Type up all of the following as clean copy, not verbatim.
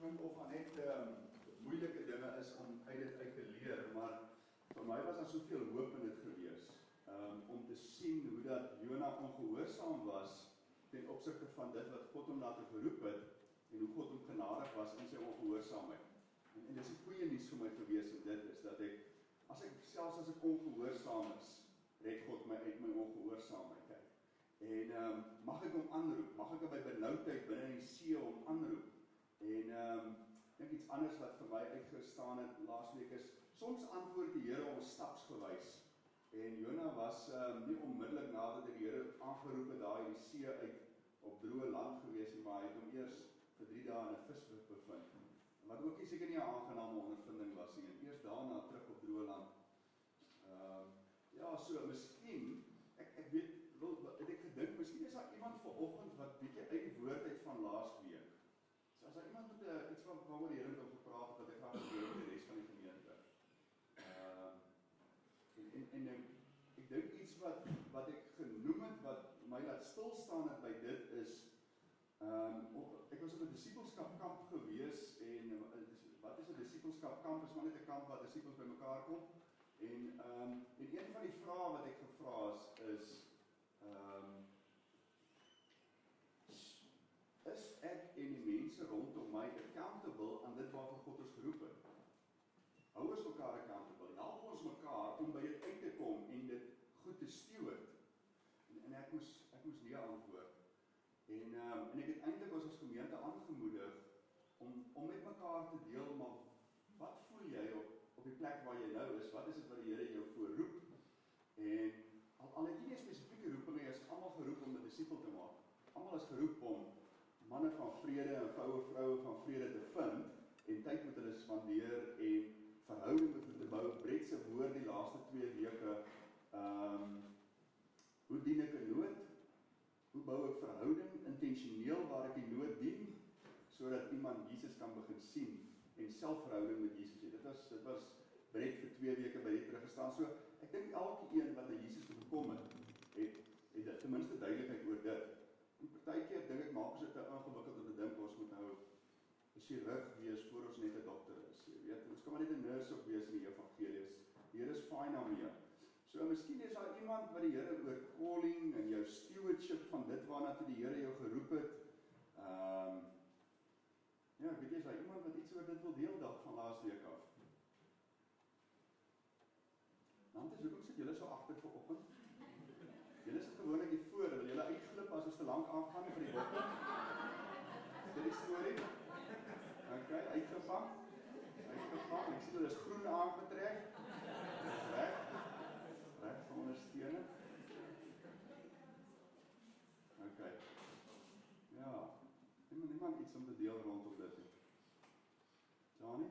klink of aan net moeilike dinge is om uit dit uit te leer, maar vir my was daar soveel hoop in dit gewees, om te sien hoe dat Jona ongehoorsaam was ten opsigte van dit wat God hom later geroep het, en hoe God hom genadig was in sy ongehoorsaamheid. En dis 'n goeie nuus vir my gewees, en dit is dat selfs as ek ongehoorsaam is, red God my uit my ongehoorsaamheid. En mag ek hom aanroep, mag ek by benoudheid binne in die see hom aanroep. En dink iets anders wat vir my uitgestaan het laasweek is, soms antwoord die Here ons stapsgewys. En Jona was nie onmiddellik nadat die Here aangeroep het daar in die see uit op droë land gewees, maar hy het hom eers vir 3 dae in 'n visbuk bevind. Wat ook nie seker nie 'n aangename ondervinding was nie, en eers daarna terug op droë land. Ja, so miskien, ek weet, het ek gedink, miskien is daar iemand vanoggend wat bietjie uit die woord uit van laasweek. So as daar iemand met iets waaroor die Here met hom gepraat het, wat ek graag wil met die res van die gemeente. Ek dink iets wat ek genoem het, wat my laat stilstaan het by dit is, ek was op 'n disipelskapkamp gewees, en wat is 'n disipelskapkamp? Is maar net 'n kamp waar disipels bymekaar kom. En een van die vrae wat ek gevra is ek en die mense rondom my accountable aan dit waarvoor God ons geroep het? Hou ons mekaar accountable, help ons mekaar om by dit uit te kom en dit goed te steward. En ek moes nee antwoord. En ek het eintlik ons as gemeente aangemoedig om met mekaar te deel, maar wat voel jy op die plek waar jy nou is? Wat is dit wat die Here jou voorroep? En al het jy nie 'n spesifieke roeping, jy is almal geroep om 'n disipel te maak. Almal is geroep om manne van vrede en vroue van vrede te vind en tyd met hulle spandeer en verhouding met hulle te bou. Brett se woord die laaste 2 weke, hoe dien ek 'n nood? Hoe bou ek verhouding intentioneel waar ek die nood dien, sodat iemand Jesus kan begin sien en selfverhouding met Jesus. Dit was Brett vir 2 weke by die teruggestaan. So ek dink elke een wat na Jesus toe gekom het ten minste duidelikheid oor dit. En partykeer dink ek maak ons dit te ingewikkeld om te dink ons moet nou 'n chirurg wees voor ons net 'n dokter is. Jy weet, ons kan maar net 'n nurse op wees in die evangelie. Die Here is fyn daarmee. So miskien is daar iemand wat die Here oor calling en jou stewardship van dit waarna toe die Here jou geroep het. Ja, weet jy, is daar iemand wat iets oor dit wil deel dalk van laasweek af? Nantes, hoekom sit julle so agter vanoggend? Julle sit gewoonlik hier voor, wil julle uitglip as ons te lank aangaan vir die bokke? Is dit die storie? Okay, uitgevang. Ek sien hulle is groen aangetrek. Reg van ondersteuning. Okay. Ja, niemand iets om te deel rondom dit. Johnny?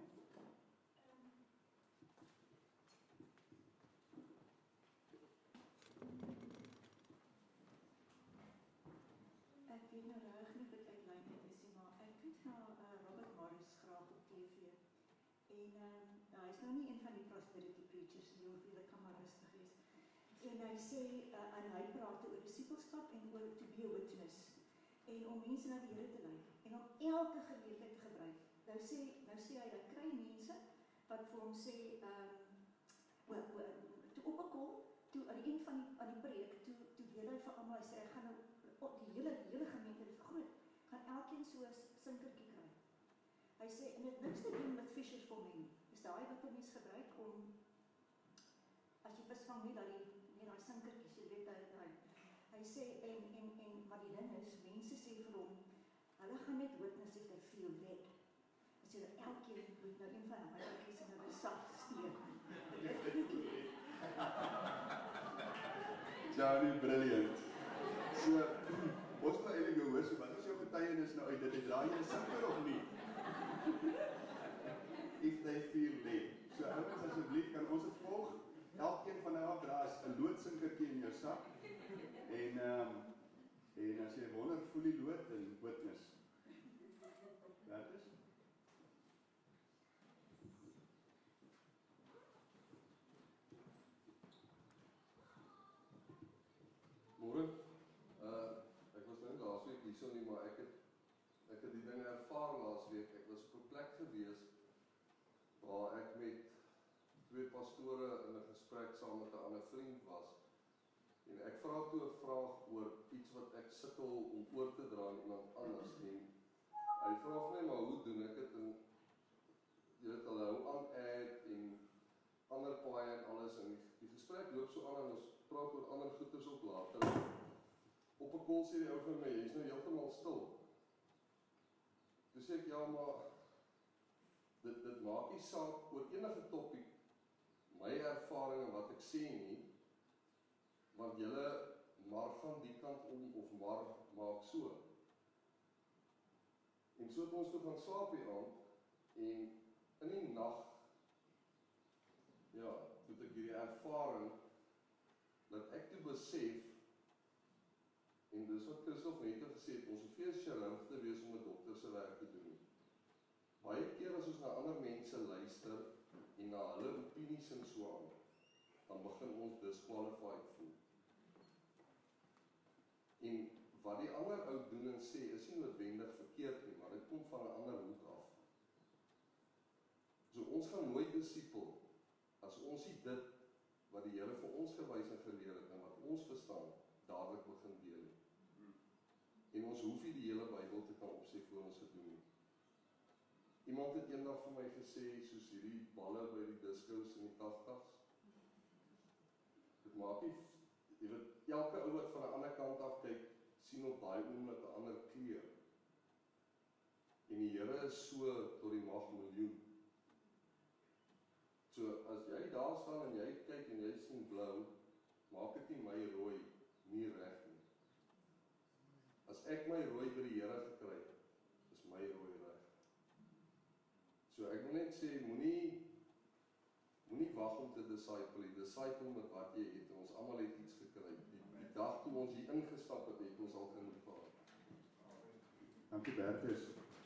Ek weet nou reg nie wat uitlyn is, maar ek kyk na Robert Morris graag op TV. En hy is nou nie een van die prosperity preachers nie, of jy kan maar rustig wees. En hy sê, en hy praat oor disipelskap en oor to be a witness. En om mense na die Here te lei. En om elke geleentheid te gebruik. Nou sê hy, dat kry mense wat vir hom sê, toe op 'n kol, toe aan die eind van die preek, toe deel hy vir almal, hy sê, ek gaan nou, die hele gemeente is groot, gaan elkeen so 'n sinkertjie kry. Hy sê, en het niks te doen met fishers for men. Dis daai wat mense gebruik om, as jy vis vang nie, daai sinkertjies, jy weet, hy sê, en wat die ding is, mense sê vir hom, hulle gaan net witness if they feel led. As jy elkeen moet nou een van hom, hy is in 'n sak steek. Johnny, brilliant. So, ons wil eintlik jou hoor, so wat is jou getuienis nou uit dit? Draai jy 'n sinker of nie? If they feel led. So ouens, asseblief, kan ons dit volg? Elkeen van nou af dra is 'n loodsinkertjie in jou sak. En as jy wonder, voel die lood en witness. Dat is? Môre, ek was nou laasweek hierso nie, maar ek het die dinge ervaar laasweek. Ek was op 'n plek gewees waar ek met 2 pastore in 'n gesprek saam met 'n ander vriend was. En ek vra toe 'n vraag oor iets wat ek sukkel om oor te dra aan iemand anders. En hy vra vir my, maar hoe doen ek dit? En jy weet al hou aan ad en ander paaie en alles. En die gesprek loop so aan en ons praat oor ander goeders op later. Op 'n kol sê die ou vir my, jy's nou heeltemal stil. Toe sê ek, ja, maar dit maak nie saak oor enige topik, my ervaring en wat ek sê nie, want julle maar gaan die kant om of maar maak so. En so het ons toe gaan slaap die aand, en in die nag, ja, het ek hierdie ervaring, dat ek toe besef, en dis wat Christoph net gesê het, ons hoef nie 'n chirurg te wees om 'n dokter se werk te doen. Baie keer as ons na ander mense luister, en na hulle opinies en so aan, dan begin ons disqualified voel. En wat die ander ou doen en sê, is nie noodwendig verkeerd nie, maar dit kom van 'n ander hoek af. So ons gaan nooit disipel, as ons nie dit, wat die Here vir ons gewys en geleer het, en wat ons verstaan, dadelik begin deel. En ons hoef nie die hele Bybel te kan opsê voor ons gedoen nie. Iemand het eendag vir my gesê, soos hierdie balle by die diskos in die 80's, dit maak nie, jy weet, elke ou wat van 'n ander kant af kyk, sien op daai oomblik 'n ander kleur. En die Here is so tot die mag miljoen. So, as jy daar staan en jy kyk en jy sien blou, maak dit nie my rooi nie reg nie. As ek my rooi by die Here gekry het, is my rooi reg. So ek wil net sê, moenie wag om te disciple met wat jy het, en ons almal het iets gekry. Die dag toe ons hier ingestap het ons al genoeg gehad. Dankie Bertus.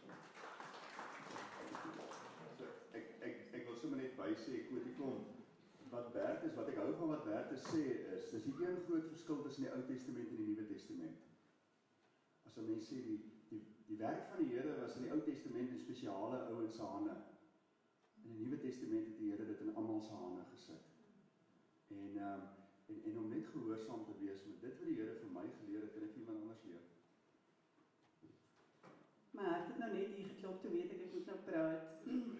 So, ek wil sommer net bysê, Kotikom, wat ek hou van wat Bertus sê is, dis die een groot verskil tussen die Ou Testament en die Nuwe Testament. As 'n mens sê, die werk van die Here was in die Ou Testament in spesiale ouens se hande. In die Nuwe Testament het die Here dit in almal se hande gesit. En om net gehoorsaam te wees met dit wat die Here vir my geleer het, kan ek iemand anders leer. My hart het nou net hier geklop, toe weet ek moet nou praat.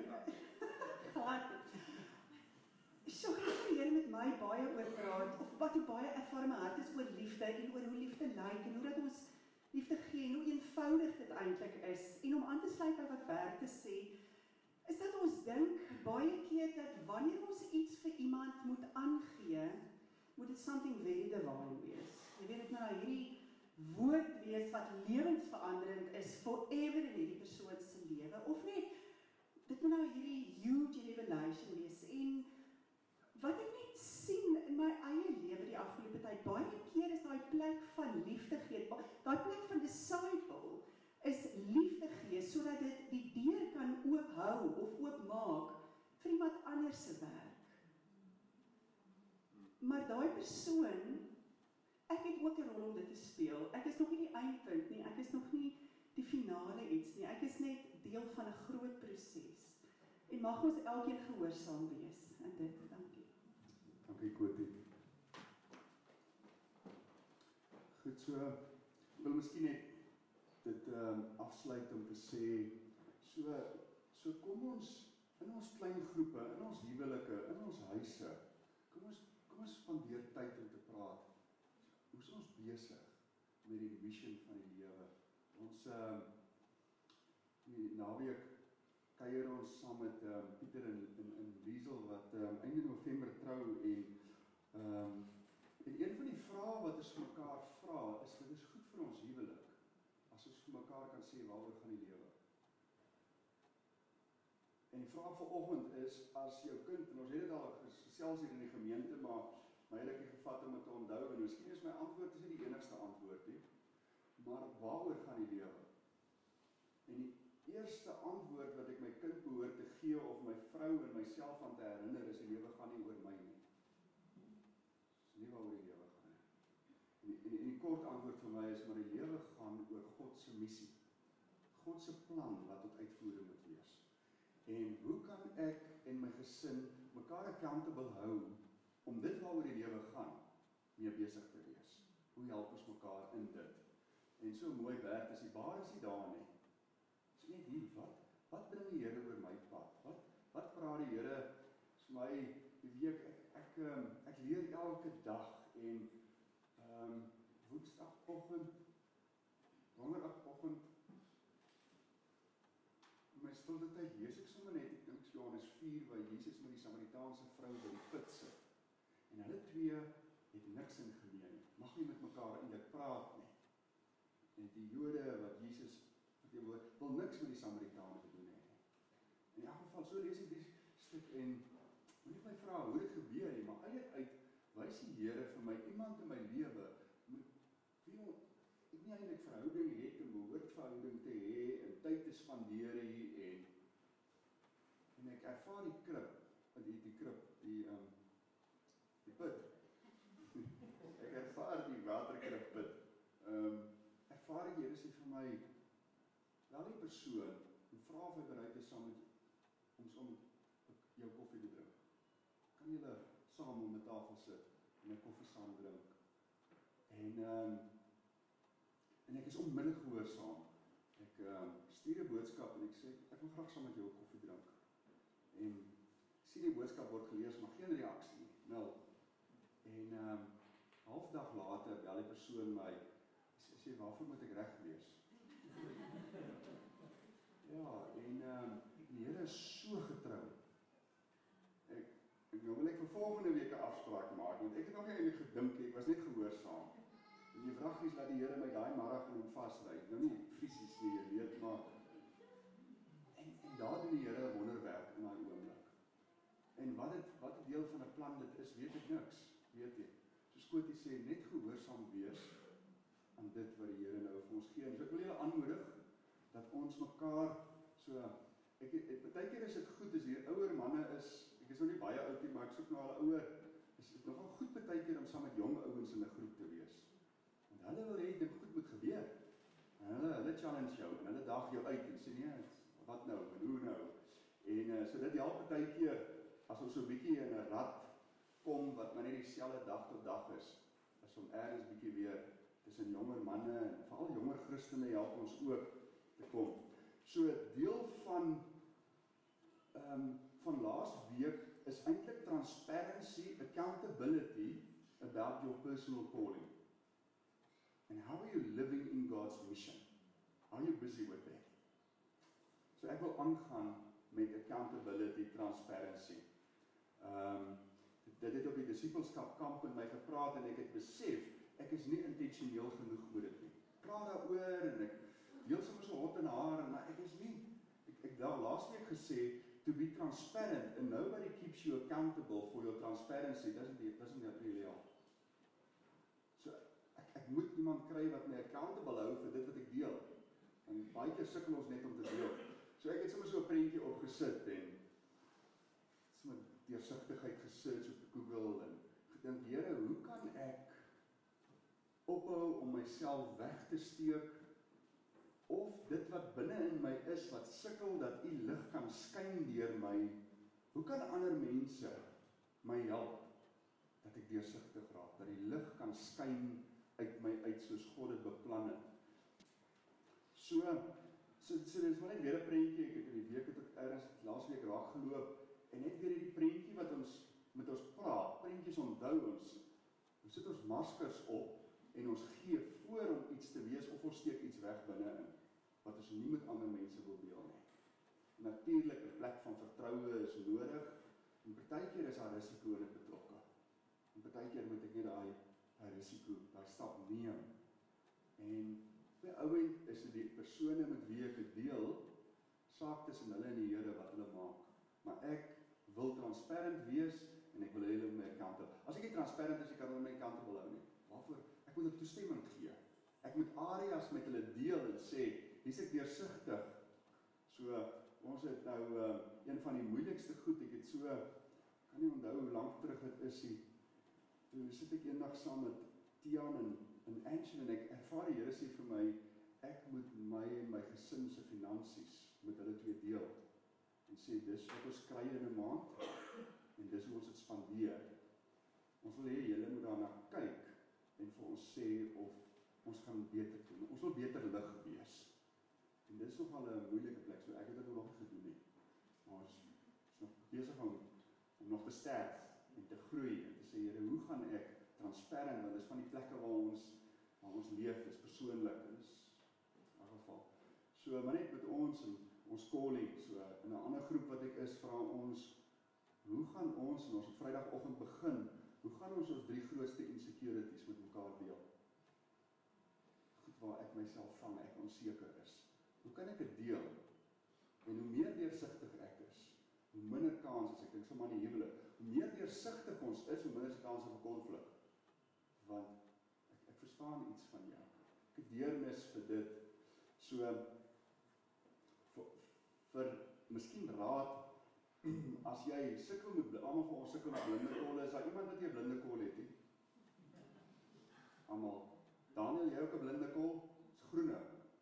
So gaan die Here met my baie oor praat, of wat hoe baie ervaar my hart is oor liefde, en oor hoe liefde lyk, en hoe dat ons liefde gee, en hoe eenvoudig dit eintlik is. En om aan te sluit by wat Bertus sê, is dat ons dink baie keer dat wanneer ons iets vir iemand moet aangee, moet dit something very divine wees. Jy weet, dit moet nou hierdie woord wees wat lewensveranderend is forever in hierdie persoon se lewe, of net, dit moet nou hierdie huge revelation wees. En wat ek net sien in my eie lewe die afgelope tyd, baie keer is daai plek van liefde gee, daai plek van disciple, is liefde gee, sodat dit die deur kan oophou of oopmaak vir iemand anders se werk. Maar daai persoon, ek het ook 'n rol om dit te speel. Ek is nog nie die eindpunt nie, ek is nog nie die finale iets nie, ek is net deel van 'n groot proses. En mag ons elkeen gehoorsaam wees in dit. Dankie. Dankie Kotie. Goed, so, ek wil miskien net dit afsluit om te sê, so kom ons in ons klein groepe, in ons huwelike, in ons huise, kom ons spandeer tyd om te praat. Hoe is ons besig met die vision van die lewe? Ons die naweek kuier ons saam met Pieter en Liesel wat einde November trou, en een van die vrae wat ons vir mekaar vra is, dit is goed vir ons huwelik as ons vir mekaar kan sê waaroor gaan die lewe. En die vraag vanoggend is, as jou kind, en ons het dit al gesels hier in die gemeente, maar my het ek gevat om dit te onthou, en miskien is my antwoord is nie die enigste antwoord nie, maar waaroor gaan die lewe? En die eerste antwoord wat ek my kind behoort te gee, of my vrou en myself aan te herinner, is die lewe gaan nie oor my nie. Dis nie waaroor die lewe gaan nie. En die kort antwoord vir my is, maar die lewe gaan oor God se missie. God se plan wat tot uitvoering moet wees. En hoe kan ek en my gesin mekaar accountable hou om dit waaroor die lewe gaan, mee besig te wees? Hoe help ons mekaar in dit? En so mooi werk is die baar is nie daar nie. Dis net hier, wat bring die Here oor my pad? Wat praat die Here vir my die week? Ek leer elke dag en Woensdagoggend, Donderdagoggend, in my stilte tyd lees ek sommer net, ek dink Johannes 4, waar Jesus met die Samaritaanse vrou by die put sit. En hulle twee het niks in gemeen, mag nie met mekaar eintlik praat nie. En die Jode wat Jesus verteenwoordig, wil niks met die Samaritane te doen hê nie. In elk geval, so lees ek die stuk en moet my vra hoe dit gebeur nie, maar uit wys die Here vir my iemand in my lewe ek nie eintlik verhouding het en behoort verhouding te hê en tyd te spandeer hier en ek ervaar die krib, die put. Ek ervaar die waterkrib put. Ervaar die Here sê vir my, wel die persoon en vra of hy bereid is saam met om jou koffie te drink. Kan julle saam om 'n tafel sit en 'n koffie saam drink? En ek is onmiddellik gehoorsaam. Ek stuur 'n boodskap en ek sê, ek wil graag saam met jou 'n koffie drink. En sien die boodskap word gelees, maar geen reaksie nie, nul. En halfdag later bel die persoon my, sê, waarvoor moet ek reg wees? Ja, en die Here is so getrou. Nou wil ek vir volgende week 'n afspraak maak, want ek het nog nie eintlik gedink, ek was net gehoorsaam. En die vraggies laat die Here my daai marathon vasry, nou nie fisies nie, jy weet, maar en daar doen die Here 'n wonderwerk in daai oomblik. En wat 'n deel van 'n plan dit is, weet ek niks, weet jy. Soos Kotie sê, net gehoorsaam wees aan dit wat die Here nou vir ons gee. En so ek wil julle aanmoedig dat ons mekaar so partykeer is dit goed as hier ouer manne is, ek is nou nie baie oud nie, maar ek soek nou al ouer, is dit nogal goed partykeer om saam met jong ouens in 'n groep te wees. Want hulle wil hê dit goed moet gebeur. En hulle challenge jou en hulle daag jou uit en sê nee, wat nou en hoe nou? En so dit help partykeer as ons so 'n bietjie in 'n rad kom wat maar net dieselfde dag tot dag is, as om ergens bietjie weer tussen jonger manne en veral jonger Christene help ons ook te kom. So deel van laas week is eintlik transparency, accountability about your personal calling. And how are you living in God's mission? Are you busy with that? So ek wil aangaan met accountability, transparency. Dit het op die disipelskap kamp in my gepraat en ek het besef, ek is nie intentioneel genoeg met dit nie. Praat daaroor en ek deel sommer so hot en haar, maar ek is nie, ek daar laasweek gesê, to be transparent and nobody keeps you accountable for your transparency, doesn't really help. So, ek moet iemand kry wat my accountable hou vir dit wat ek deel. En baie keer sukkel ons net om te deel. So ek het sommer so 'n prentjie opgesit en sommer deursigtigheid gesearch op Google en gedink, Here, hoe kan ek ophou om myself weg te steek of dit wat binne in my is, wat sukkel dat u lig kan skyn deur my, hoe kan ander mense my help, dat ek deursigtig raak, dat die lig kan skyn uit my uit, soos God dit beplan het. So dit is maar net weer 'n prentjie, ek het die week het ek ergens laasweek raak geloop, en net weer die prentjie wat ons met ons praat, prentjies onthou ons sit ons maskers op, en ons gee voor om iets te wees, of ons steek iets weg binne-in, wat ons nie met ander mense wil deel nie. Natuurlik, 'n plek van vertroue is nodig, en partykeer is daar risiko in dit betrokke. En partykeer moet ek net daai risiko, daai stap neem. En by ouend is dit die persone met wie ek het deel, saak tussen hulle en die Here wat hulle maak. Maar ek wil transparant wees, en ek wil hulle my accountable. As ek nie transparant is, ek kan hulle my accountable hou nie. Waarvoor? Ek moet 'n toestemming gee. Ek moet areas met hulle deel en sê, hier's ek deursigtig. So, ons het nou een van die moeilikste goed, ek het so, kan nie onthou hoe lank terug dit is nie. Toe sit ek eendag saam met Tian en Angel en ek ervaar die Here sê vir my, ek moet my en my gesin se finansies met hulle twee deel. En sê, dis wat ons kry in 'n maand, en dis hoe ons dit spandeer. Ons wil hê julle moet daarna kyk, en vir ons sê of ons kan beter doen. Ons wil beter lig wees. En dit is nogal 'n moeilike plek, so ek het dit nog nie gedoen nie. Maar ons is nog besig om nog te sterk en te groei en te sê, Here, hoe gaan ek transparant, want dit is van die plekke waar ons leef, is persoonlik, is in elk geval. So, maar net met ons en ons calling, so in 'n ander groep wat ek is, vra ons, hoe gaan ons, en ons het Vrydagoggend begin, hoe gaan ons 3 grootste insecurities met mekaar deel? Goed waar ek myself vang, ek onseker is. Hoe kan ek dit deel? En hoe meer deursigtig ek is, hoe minder kans is, ek dink sommer in die huwelik, hoe meer deursigtig ons is, hoe minder is die kans op 'n konflik. Want ek verstaan iets van jou. Ek het deernis vir dit. So, vir miskien raad, as jy sukkel met, almal van ons sukkel met blinde kolle, is daar iemand wat jy 'n blinde kol het, nie? Almal. Daniel, jy ook 'n blinde kol? Is groene.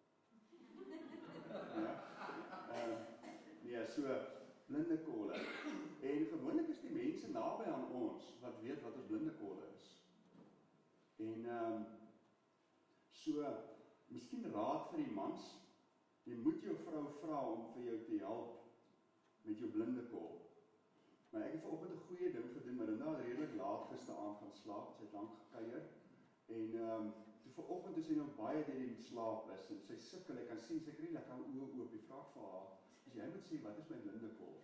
Ja? Nee, so, blinde kolle. En gewoonlik is die mense naby aan ons, wat weet wat ons blinde kolle is. En, so, miskien raad vir die mans, jy moet jou vrou vra om vir jou te help met jou blinde kol. Maar ek het vanoggend 'n goeie ding gedoen, maar Linda het redelik laat gisteraand gaan slaap, sy het lank gekuier, en toe vanoggend toe sy nog baie deur die slaap is, en sy sukkel, ek kan sien, sy kry lekker oë oop, die vraag vir haar, as jy moet sê, wat is my blinde kol?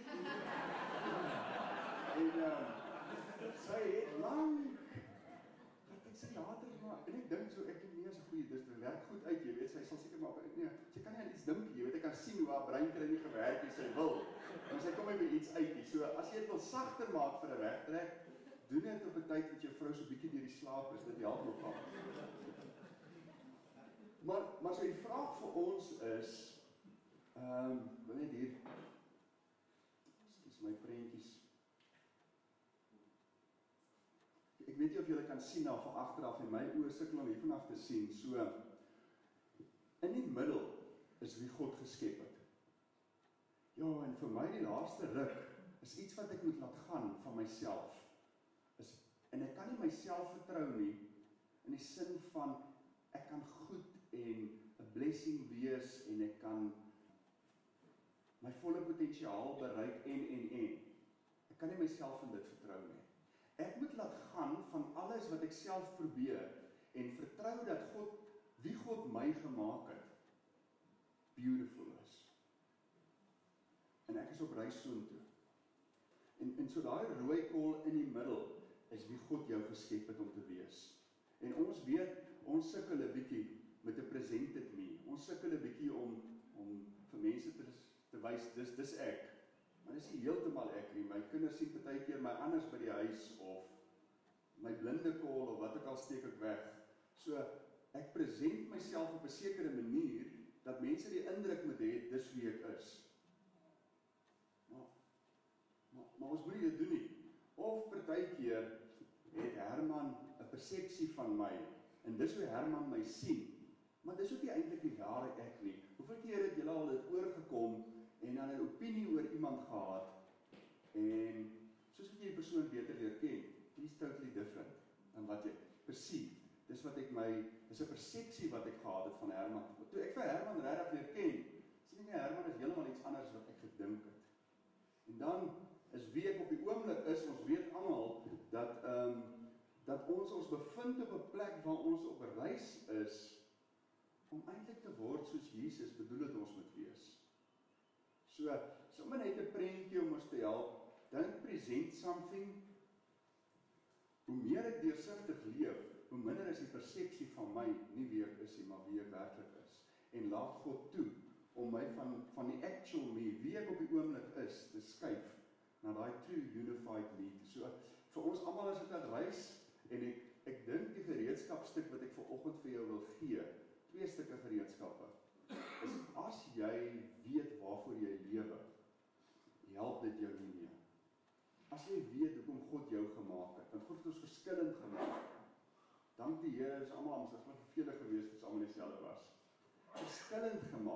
En sy het lang, ek sê later, maar, en ek dink so, ek dink nie as 'n goeie, dit werk goed uit, jy weet, sy sal seker maar, nee, sy kan nie aan iets dink, jy weet, ek kan sien hoe haar brein kry nie gewerk nie, sy wil, maar sy kom nie by iets uit nie, so, as jy het wil sagter maak vir 'n wegtrek, doen dit op 'n tyd wat jou vrou so bietjie deur die slaap is, dit help nogal. Maar so die vraag vir ons is, wil net hier, ekskuus my prentjies, ek weet nie of julle kan sien daar van agteraf, en my oë sukkel om hier vanaf te sien, so, in die middel is wie God geskep het. Ja, en vir my die laaste ruk, is iets wat ek moet laat gaan van myself, en ek kan nie myself vertrou nie, in die sin van, ek kan goed en 'n blessing wees, en ek kan my volle potensiaal bereik, en. Ek kan nie myself in dit vertrou nie. Ek moet laat gaan van alles wat ek self probeer, en vertrou dat wie God my gemaak het, beautiful is. En ek is op reis soontoe. En so daai rooi kol in die middel, is wie God jou geskep het om te wees. En ons weet, ons sukkel 'n bietjie met 'n presented me. Ons sukkel 'n bietjie om vir mense te wys, dis ek. Maar dis nie heeltemal ek nie. My kinders sien partykeer my anders by die huis, of my blinde kol, of wat ook al steek ek weg. So, ek present myself op 'n sekere manier, dat mense die indruk moet hê, dis wie ek is. Maar ons moet nie dit doen nie. Of partykeer het Herman 'n persepsie van my, en dis hoe Herman my sien, maar dis ook nie eintlik die ware ek nie. Hoeveel keer het julle al dit oorgekom, en dan 'n opinie oor iemand gehad, en soos wat jy die persoon beter leer ken, he's totally different, dan wat jy perceive. Dis 'n persepsie wat ek gehad het van Herman. Toe ek vir Herman regtig leer ken, sien ek Herman is heeltemal iets anders as wat ek gedink het. En dan is wie ek op die oomblik is, ons weet almal, dat ons bevind op 'n plek waar ons op 'n reis is, om eintlik te word soos Jesus bedoel het ons moet wees. So, sommer net 'n prentjie om ons te help, don't present something. Hoe meer ek deursigtig leef, hoe minder is die persepsie van my, nie wie ek is nie, maar wie ek werklik is. En laat God toe, om my van die actual me, wie ek op die oomblik is, te skuif, na daai true unified me. So, vir ons almal is dit 'n reis, en ek dink die gereedskapstuk wat ek vanoggend vir jou wil gee, 2 stukke gereedskappe, is as jy weet waarvoor jy lewe, help dit jou nie meer. As jy weet hoekom God jou gemaak het, want God het ons verskillend gemaak. Dank die Here, is almal, ons is maar vervelig geweest, as almal dieselfde was. Verskillend gemaak,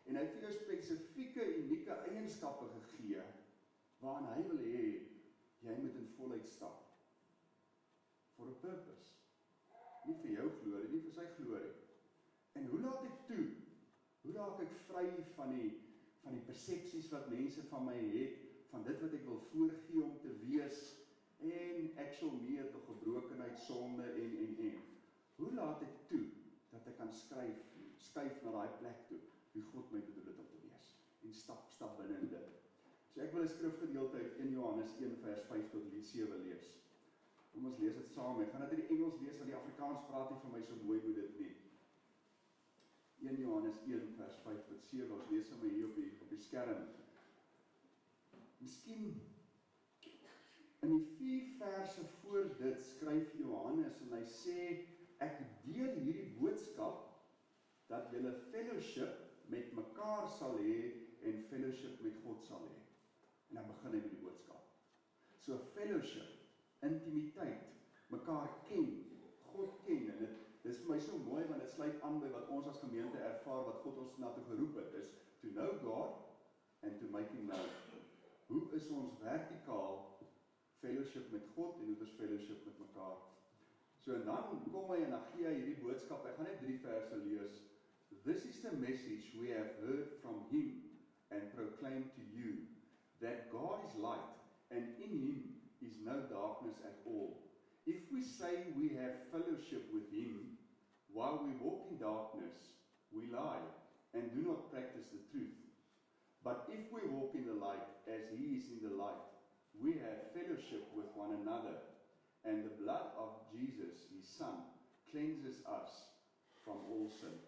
En hy het vir jou spesifieke, unieke eienskappe gegee, waaraan hy wil hê, jy moet in volheid stap. For a purpose. Nie vir jou glorie, nie vir sy glorie. En hoe laat ek toe? Hoe raak ek vry van die persepsies wat mense van my het, van dit wat ek wil voorgee om te wees, en ek sal meer tot gebrokenheid, sonde en. Hoe laat ek toe, dat ek kan skuif na daai plek toe, wie God my bedoel het om te wees, en stap binne in dit. So ek wil 'n skrifgedeelte uit 1 Johannes 1 vers 5 tot 7 lees. Kom ons lees dit saam, ek gaan dit in die Engels lees, want die Afrikaans praat nie vir my so mooi hoe dit nie. 1 Johannes 1 vers 5 tot 7, ons lees hom hier op die skerm. Miskien in die 4 verse voor dit skryf Johannes en hy sê, ek deel hierdie boodskap, dat julle fellowship met mekaar sal hê en fellowship met God sal hê. En dan begin hy met die boodskap. So fellowship, intimiteit, mekaar ken, God ken, en dit is vir my so mooi, want dit sluit aan by wat ons as gemeente ervaar, wat God ons na toe geroep het, is to know God and to make him known. Hoe is ons vertikaal fellowship met God en hoe is fellowship met mekaar? So en dan kom hy en dan gee hy hierdie boodskap, ek gaan net 3 verse lees. This is the message we have heard from him and proclaim to you, that God is light, and in him is no darkness at all. If we say we have fellowship with him, while we walk in darkness, we lie, and do not practice the truth. But if we walk in the light, as he is in the light, we have fellowship with one another, and the blood of Jesus, his Son, cleanses us from all sin.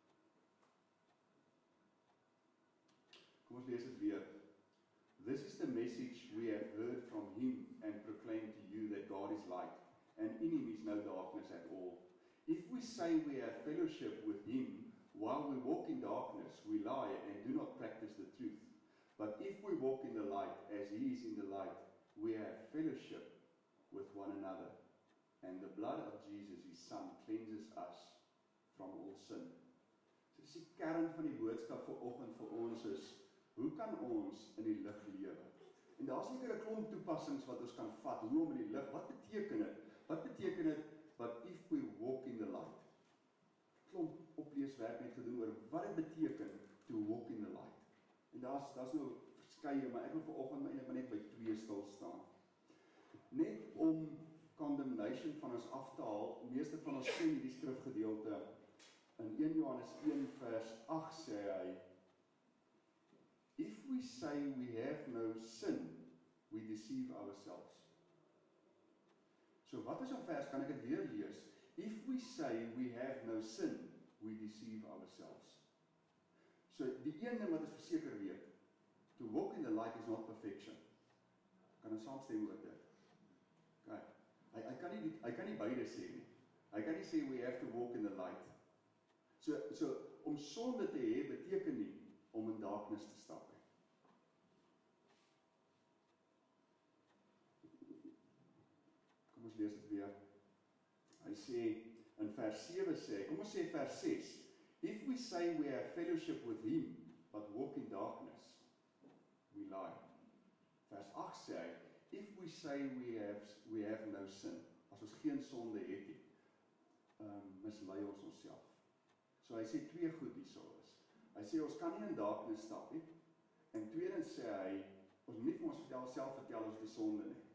Kom ons lees dit weer. This is the message we have heard from him and proclaim to you, that God is light, and in him is no darkness at all. If we say we have fellowship with him, while we walk in darkness, we lie and do not practice the truth. But if we walk in the light, as he is in the light, we have fellowship with one another. And the blood of Jesus, his Son, cleanses us from all sin. So dis die kern van die boodskap vanoggend vir ons is, hoe kan ons in die lig lewe? En daar's seker 'n klomp toepassings wat ons kan vat, hoe om in die lig, wat beteken dit? Wat beteken dit, but if we walk in the light? Klomp opleeswerk net gedoen oor wat dit beteken, to walk in the light. En daar's nou verskeie, maar ek wil vanoggend eintlik net by 2 stil staan. Net om condemnation van ons af te haal, meeste van ons ken hierdie skrifgedeelte, in 1 Johannes 1 vers 8 sê hy, if we say we have no sin, we deceive ourselves. So wat is op vers, kan ek dit weer lees? If we say we have no sin, we deceive ourselves. So die een ding wat ons verseker weet, to walk in the light is not perfection. Kan ons saamstem oor dit? Okay. Hy kan nie beide sê nie. Hy kan nie sê we have to walk in the light. So om sonde te hê beteken nie om in darkness te stap nie. Kom ons lees dit weer. Hy sê in vers 7 sê, kom ons sê vers 6. If we say we have fellowship with him, but walk in darkness, we lie. Vers 8 sê hy, if we say we have no sin, as ons geen sonde het nie, mislei ons onsself. So hy sê 2 goed hierso is. Hy sê ons kan nie in darkness stap nie, en tweedens sê hy, ons moet nie vir ons self vertel ons die sonde nie.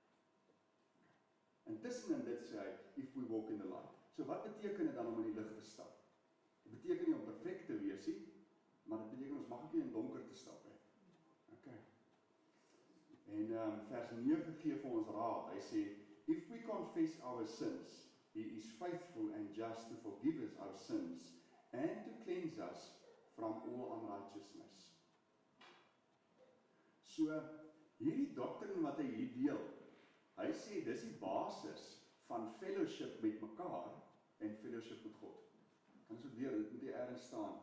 En tussenin dit sê hy, if we walk in the light. So wat beteken dit dan om in die lig te stap? Dit beteken nie om perfek te wees nie, maar dit beteken ons mag ook nie in donker te stap nie. Okay. En vers 9 gee vir ons raad. Hy sê, if we confess our sins, he is faithful and just to forgive us our sins and to cleanse us from all unrighteousness. So, hierdie doktrine wat hy hier deel, hy sê, dis die basis van fellowship met mekaar en fellowship met God. Kan so weer, dit moet hier ergens staan.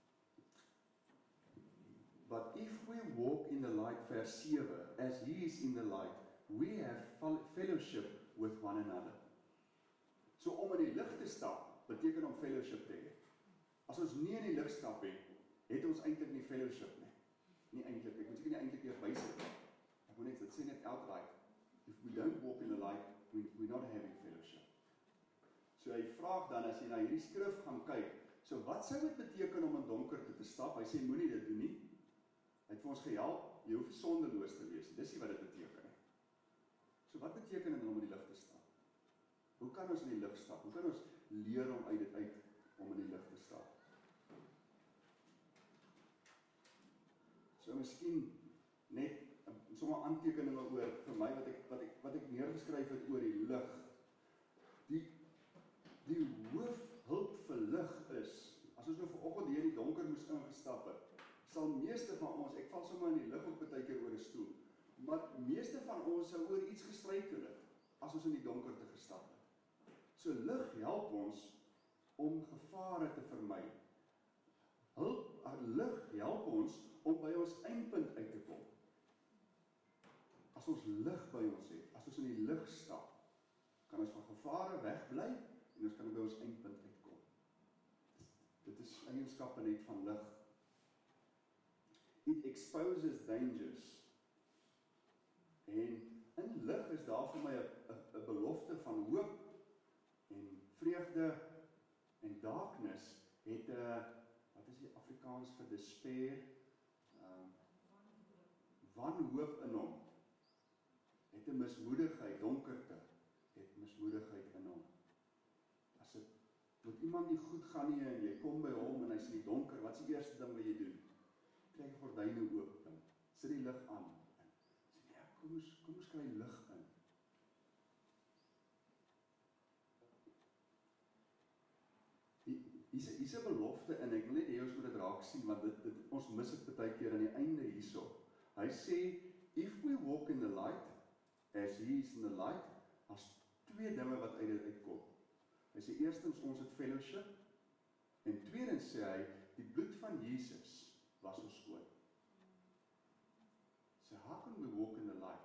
But if we walk in the light, vers 7, as he is in the light, we have fellowship with one another. So om in die lig te stap, beteken om fellowship te hê. As ons nie in die lig stap het ons eintlik nie fellowship nie. Nie eintlik, ek moet seker nie eintlik eers bysit nie. Ek moet net, dit sê net outright, if we don't walk in the light, we're not having fellowship. So hy vraag dan, as jy na hierdie skrif gaan kyk, so wat sou dit beteken om in donkerte te stap? Hy sê, moenie dit doen nie. Hy het vir ons gehelp, jy hoef sondeloos te wees. Dis nie wat dit beteken nie. So wat beteken dit om in die lig te stap? Hoe kan ons in die lig stap? Hoe kan ons leer om uit dit uit om in die lig te stap? So miskien net sommige aantekeninge oor vir my wat ek neergeskryf het oor die lig. Die hoofhulp vir lig is, as ons nou vanoggend hier in die donker moes ingestap het, sal meeste van ons, ek val sommer in die lig ook baie keer oor 'n stoel, maar meeste van ons sou oor iets gestruikel het, as ons in die donkerte gestap het. So lig help ons om gevare te vermy. Lig help ons om by ons eindpunt uit te kom. As ons lig by ons het, as ons in die lig stap, kan ons van gevare wegbly en ons kan by ons eindpunt uitkom. Dit is eienskappe net van lig. It exposes dangers. En in lig is daar vir my 'n belofte van hoop en vreugde en darkness het 'n, wat is die Afrikaans vir despair? Wanhoop in hom. Het 'n mismoedigheid, donkerte, het mismoedigheid in hom. As dit met iemand nie goed gaan nie en jy kom by hom en hy's in die donker, wat is die eerste ding wat jy doen? Trek die gordyne oop, sit die lig aan. Sê ja, kom ons kry lig in. Hier's 'n belofte in, ek wil net hê ons moet dit raak sien, want ons mis dit baie keer aan die einde hierso. Hy sê, if we walk in the light, as he is in the light, as twee dinge wat uit dit uitkom. Hy sê eerstens ons het fellowship, en tweedens sê hy, die bloed van Jesus was ons skoon. So how can we walk in the light?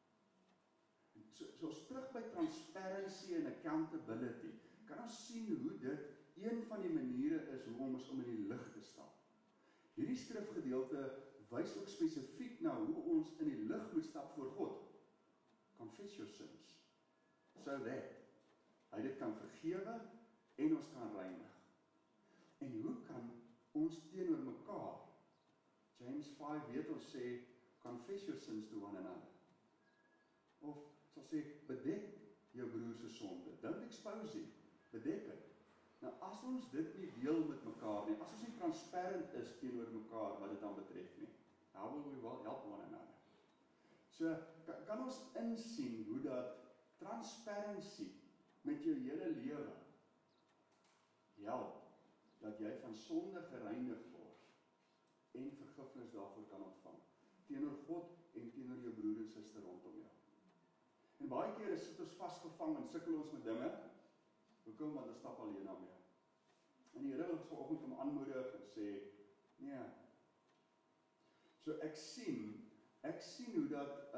So ons terug by transparency en accountability, kan ons sien hoe dit een van die maniere is hoe om in die lig te stap. Hierdie skrifgedeelte wys ook spesifiek na hoe ons in die lig moet stap voor God. Confess your sins, so that hy dit kan vergewe en ons kan reinig. En hoe kan ons teenoor mekaar, James 5 weet ons sê, confess your sins to one another. Of sal sê, bedek jou broer se sonde, don't expose him, bedek het. Nou as ons dit nie deel met mekaar nie, as ons nie transparant is teenoor mekaar wat dit dan betref nie, how will we help one another? So, kan ons insien hoe dat transparency met jou hele lewe help, dat jy van sonde gereinig word en vergifnis daarvoor kan ontvang, teenoor God en teenoor jou broer en suster rondom jou. En baie kere sit ons vasgevang en sukkel ons met dinge, hoekom, want ons stap alleen aan mee. En die Here wil vanoggend om aanmoedig en sê, nee. So ek sien hoe dat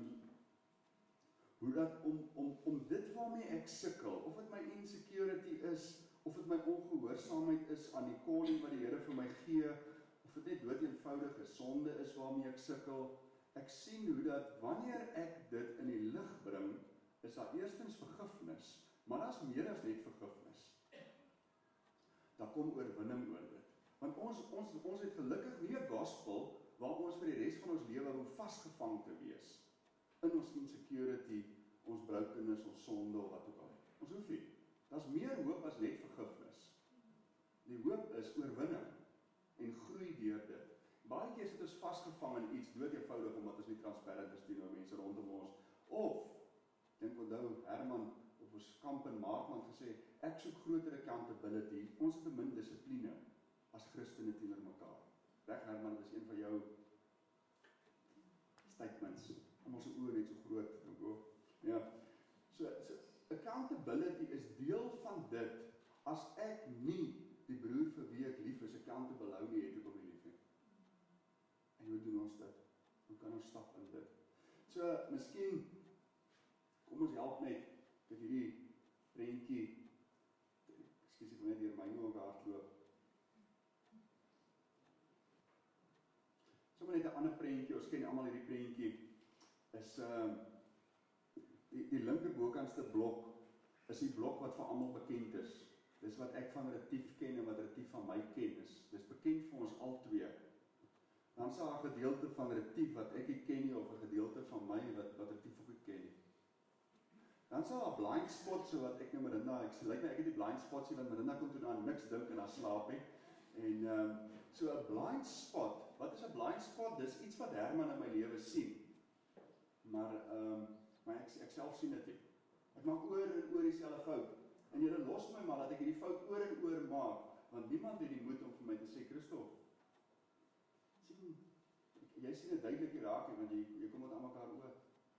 om dit waarmee ek sukkel, of dit my insecurity is, of dit my ongehoorsaamheid is aan die calling wat die Here vir my gee, of dit net doodeenvoudige sonde is waarmee ek sukkel, ek sien hoe dat wanneer ek dit in die lig bring, is daar eerstens vergifnis, maar daar is meer as net vergifnis. Daar kom oorwinning oor dit. Want ons het gelukkig nie 'n gospel waar ons vir die res van ons lewe hoef vasgevang te wees in ons insecurity, ons brokenness, ons sonde of wat ook al. Ons hoef nie. Daar's meer hoop as net vergifnis. Die hoop is oorwinning en groei deur dit. Baie keer sit ons vasgevang in iets doodeenvoudig omdat ons nie transparant is teenoor mense rondom ons, of dink onthou Herman op ons kamp in Maatland gesê, ek soek groter accountability, ons het te min dissipline as Christene teenoor mekaar. Reg Herman, dis een van jou statements, om ons oë net so groot, ja. So accountability is deel van dit, as ek nie die broer vir wie ek lief is, accountable hou nie, het ek om nie lief nie. En hoe doen ons dit? Hoe kan ons stap in dit? So, miskien, kom ons help net, ek het hierdie prentjie, ekskuus ek wil net hier my oog hardloop. sommer net 'n ander prentjie, ons ken almal hierdie prentjie, is die linkerbokantste blok, is die blok wat vir almal bekend is. Dis wat ek van Retief ken en wat Retief van my ken. Dis bekend vir ons al twee. Dan is daar 'n gedeelte van Retief wat ek nie ken nie, of 'n gedeelte van my wat Retief ook nie ken nie. Dan is daar 'n blind spot, so wat ek nou Marinda, ek lyk my ek het die blind spots hier, want Marinda kon toe aan niks dink en aan slaap nie. En so 'n blind spot, wat is 'n blind spot? Dis iets wat Herman in my lewe sien. Maar ek self sien dit nie. Ek maak oor en oor dieselfde fout. En julle los my maar dat ek hierdie fout oor en oor maak, want niemand het die moed om vir my te sê, Christof, sien, jy sien dit duidelik hier raak, want jy kom met aan mekaar oor.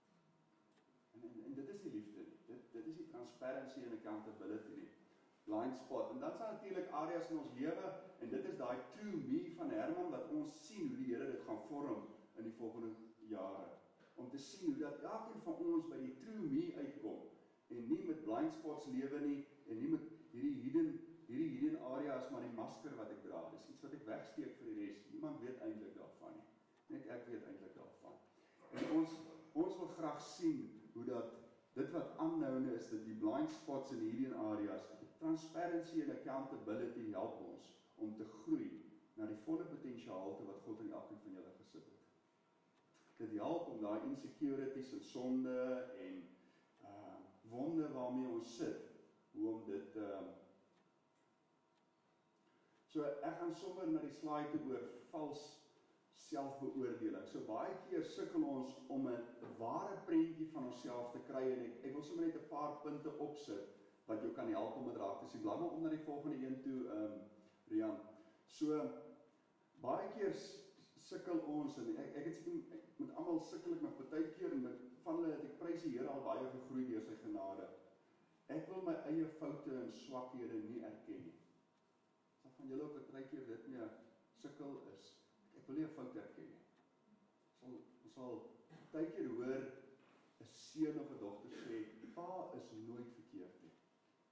En dit is die liefde nie. Dit is die transparency en accountability nie. Blind spot. En dan is daar natuurlik areas in ons lewe, en dit is daai true me van Herman, wat ons sien hoe die Here dit gaan vorm in die volgende jare. Om te sien hoe dat elkeen van ons by die true me uitkom, en nie met blind spots lewe nie, en nie met hierdie hidden areas, maar die masker wat ek dra. Dis iets wat ek wegsteek vir die res. Niemand weet eintlik daarvan nie. Net ek weet eintlik daarvan. En ons wil graag sien hoe dat dit wat aanhouende is, dat die blind spots in die hidden areas, transparency en accountability help ons om te groei na die volle potensiaal te wat God in elkeen van julle gesit het. Dit help om daai insecurities en sonde en wonde waarmee ons sit, hoe om dit so ek gaan sommer na die slide toe oor vals selfbeoordeling. So baie keer sukkel ons om 'n ware prentjie van onsself te kry, en ek wil sommer net 'n paar punte opsit wat jou kan help om dit raak te sien. Blaai maar om na die volgende een toe, Rian. So baie keer sukkel ons, en ek het seker met almal sukkel ek nog baie keer, en met van hulle het ek prys die Here al baie gegroei deur sy genade. Ek wil my eie foute en swakhede nie erken nie. As van julle ook baie keer dit mee sukkel is, ek wil nie 'n fout erken nie. Ons sal baie keer hoor 'n seun of 'n dogter sê, pa is nooit verkeerd nie.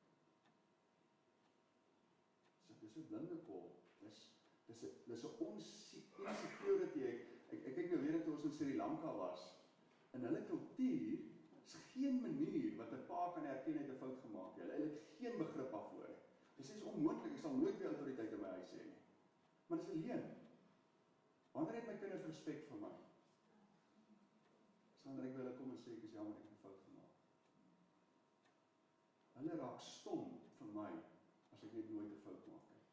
So dis 'n blinde kol. Dis 'n insecurity. Ek kyk nou weer toe ons in Sri Lanka was. In hulle kultuur is geen manier wat 'n pa kan erken hy het 'n fout gemaak nie. Hulle het geen begrip daarvoor nie. Dit is onmoontlik, ek sal nooit weer autoriteit in my huis hê nie. Maar dis 'n leuen. Wanneer het my kinders respek vir my? Wanneer ek by hulle kom en sê ek is jammer, ek het 'n fout gemaak. Hulle raak stom vir my as ek net nooit 'n fout maak nie.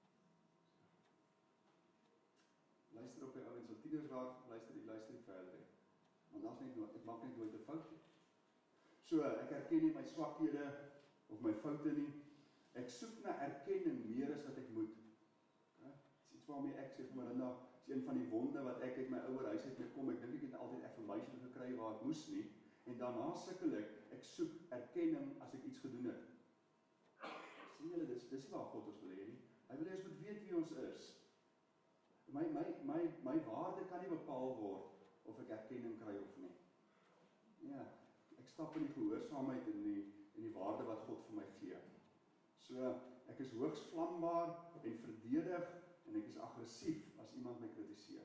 Luister op die ouens, wat tieners raak, luister die verder. Want ek maak net nooit 'n fout nie. So, ek erken nie my swakhede of my foute nie. Ek soek na erkenning meer as wat ek moet. Dis iets waarmee ek sê vir Marinda, is een van die wonde wat ek uit my ouer huis uit mee kom. Ek dink ek het altyd affirmation gekry waar ek moes nie. En daarna sukkel ek soek erkenning as ek iets gedoen het. Sien julle, dis waar God ons wil hê nie. Hy wil hê ons moet weet wie ons is. My waarde kan nie bepaal word of ek erkenning kry of nie. Ja, ek stap in die gehoorsaamheid en die waarde wat God vir my gee. So, ek is hoogs vlambaar en verdedig, en ek is aggressief as iemand my kritiseer.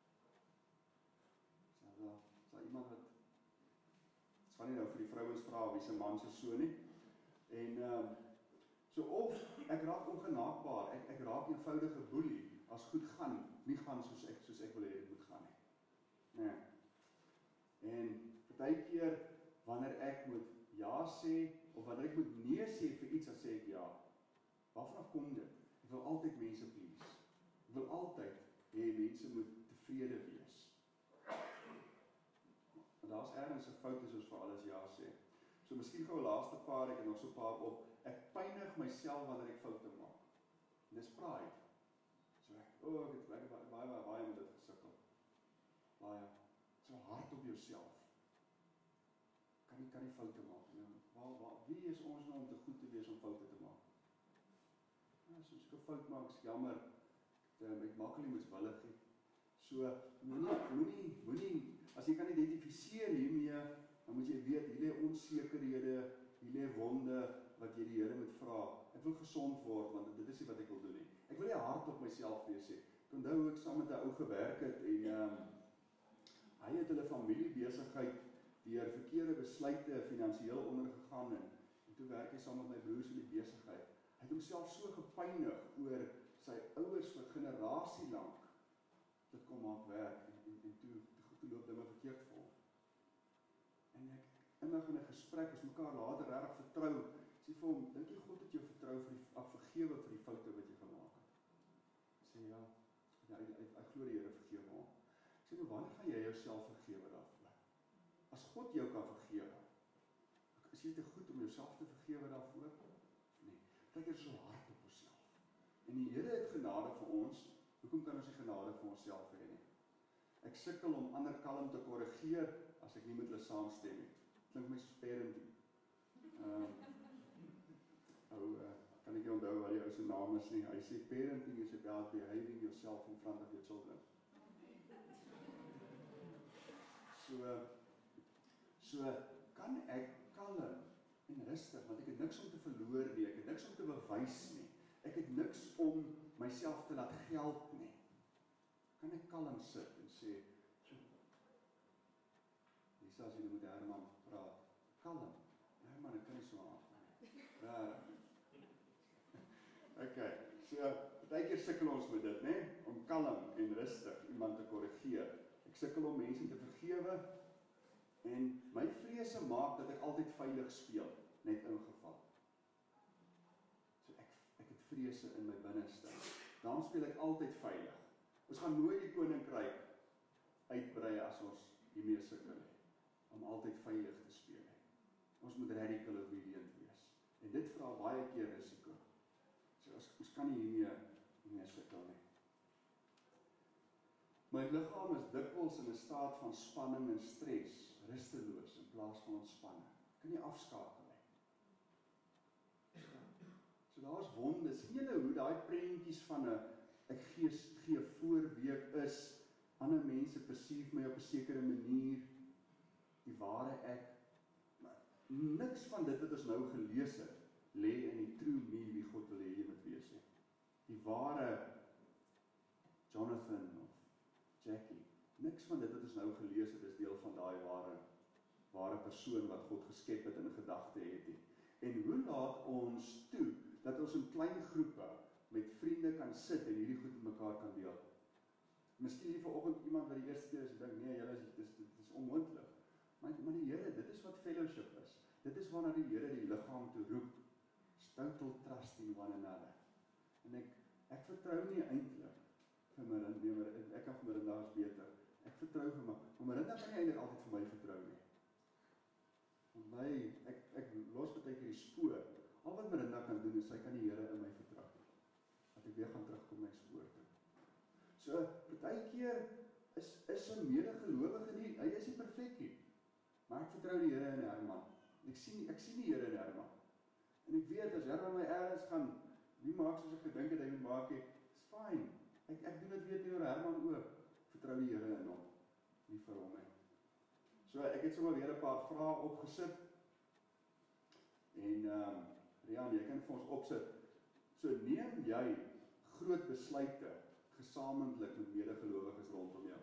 Is daar iemand wat, ek sal nie nou vir die vrouens vra wie se man se so nie. En so of ek raak ongenaakbaar, ek raak eenvoudige boelie as goed gaan, nie gaan soos ek wil hê dit moet gaan nie. Nee. En baie keer wanneer ek moet ja sê of wanneer ek moet nee sê vir iets, dan sê ek ja. Waarvan kom dit? Ek wil altyd mense please. Ek wil altyd hê mense moet tevrede wees. En daar's ergens 'n fout as ons vir alles ja sê. So miskien gou 'n laaste paar, ek het nog so 'n paar op. Ek pynig myself wanneer ek foute maak. Dis pride. So ek het baie met dit gesukkel. Baie. So hard op jouself. Kan nie foute maak nie. Wie is ons nou om te goed te wees om foute te maak? Ja, soos ek 'n fout maak, is jammer. Ek maak nie moeswillig nie. So moenie as jy kan identifiseer hiermee, dan moet jy weet hier lê onsekerhede, hier lê wonde wat jy die Here moet vra. Ek wil gesond word, want dit is nie wat ek wil doen nie. Ek wil nie hard op myself wees sê. Ek onthou hoe ek saam met 'n ou gewerk het en hy het hulle familiebesigheid deur verkeerde besluite finansiëel ondergegaan en toe werk hy saam met my broers in die besigheid. Hy het homself so gepynig oor sy ouers vir generasie lank dit kom maak werk en toe loop dinge verkeerd vir hom. En ek innig in 'n gesprek, ons mekaar later regtig vertrou, sê vir hom, dink jy God het jou vertrou vergewe vir die foute wat jy gemaak het? Sê ja, ek glo die Here vergewe hom. Sê nou, wanneer gaan jy jouself vergewe daarvoor? As God jou kan vergewe, is jy te goed om jouself te vergewe daarvoor? Nee, kyk er so hard op jouself. En die Here het genade vir ons, hoekom kan ons die genade vir onsself hê nie? Ek sukkel om ander kalm te korrigeer, as ek nie met hulle saamstem nie. Klink my soos parenting. Kan ek nie onthou wat die ou se naam is nie. Hy sê parenting is about behaving yourself in front of your children. So kan ek kalm en rustig, want ek het niks om te verloor nie, ek het niks om te bewys nie. Ek het niks om myself te laat geld nie. Kan ek kalm sit en sê, Lisa, as jy met Herman praat, kalm. Herman, ek kan nie so aangaan. Okay, so, partykeer sukkel ons met dit, né? Om kalm en rustig iemand te korrigeer. Ek sukkel om mense te vergewe, en my vrese maak dat ek altyd veilig speel, net in geval. So ek het vrese in my binneste. Dan speel ek altyd veilig. Ons gaan nooit die koninkryk uitbrei as ons hiermee sukkel nie, om altyd veilig te speel nie. Ons moet radical obedient wees. En dit vra baie keer risiko. So ons kan nie hiermee sukkel nie. My liggaam is dikwels in 'n staat van spanning en stres, rusteloos in plaas van ontspanning. Ek kan nie afskakel nie. So daar's wonde. Sien julle hoe daai prentjies van 'n ek gee voorweek is, ander mense perceive my op 'n sekere manier, die ware ek, maar niks van dit wat ons nou gelees het, lê in die true me wie God wil hê jy moet wees nie. Die ware Jonathan of Jackie, niks van dit wat ons nou gelees het is deel van daai ware persoon wat God geskep het en 'n gedagte het nie. En hoe laat ons toe dat ons in klein groepe met vriende kan sit en hierdie goed met mekaar kan deel? Miskien hier vanoggend iemand wat die eerste keer is en dink, nee, julle dit is onmoontlik. Maar die Here, dit is wat fellowship is. Dit is waarna die Here die liggaam toe roep. Total trust in one another. En ek vertrou nie eintlik vir Marinda, ek kan vir Marinda is beter. Ek vertrou vir my, maar Marinda kan nie eintlik altyd vir my vertrou nie. Want ek los baie keer die spoor. Al wat Marinda kan doen is sy kan die Here in my vertrou. Dat ek weer gaan terugkom na die spoor toe. So, baie keer is 'n medegelowige nie, hy is nie perfek nie. Maar ek vertrou die Here in Herman. Ek sien die Here in Herman. En ek weet as Herman my ergens gaan, nie maak soos ek gedink het hy moet maak nie, is fyn. Ek doen dit weer teenoor Herman ook. Vertrou die Here in hom, nie vir hom nie. So ek het sommer weer 'n paar vrae opgesit. En Rian, jy kan vir ons opsit. So neem jy groot besluite gesamentlik met medegelowiges rondom jou?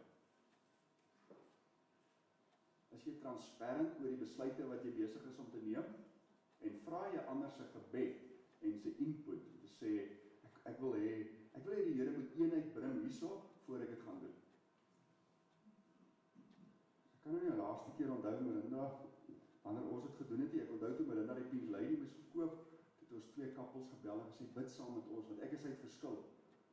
Is jy transparant oor die besluite wat jy besig is om te neem? En vra jy ander se gebed en sy input om te sê, ek wil hê die Here moet eenheid bring hierso voor ek dit gaan doen. Ek kan nou nie die laaste keer onthou Marinda, wanneer ons het gedoen het, ek onthou toe Marinda die Pink Lady moes verkoop, het ons 2 kappels gebel en gesê, bid saam met ons, want ek is uit verskil.